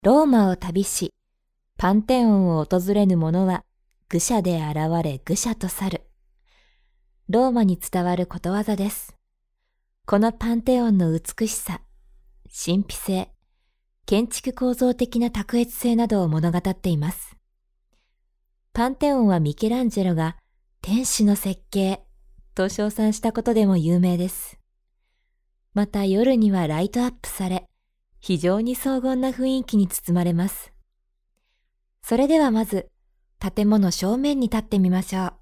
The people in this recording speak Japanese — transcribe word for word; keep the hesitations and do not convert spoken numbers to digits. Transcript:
ローマを旅し、パンテオンを訪れぬ者は、愚者で現れ愚者と去る。ローマに伝わることわざです。このパンテオンの美しさ、神秘性、建築構造的な卓越性などを物語っています。パンテオンはミケランジェロが天使の設計と称賛したことでも有名です。また夜にはライトアップされ、非常に荘厳な雰囲気に包まれます。それではまず、建物正面に立ってみましょう。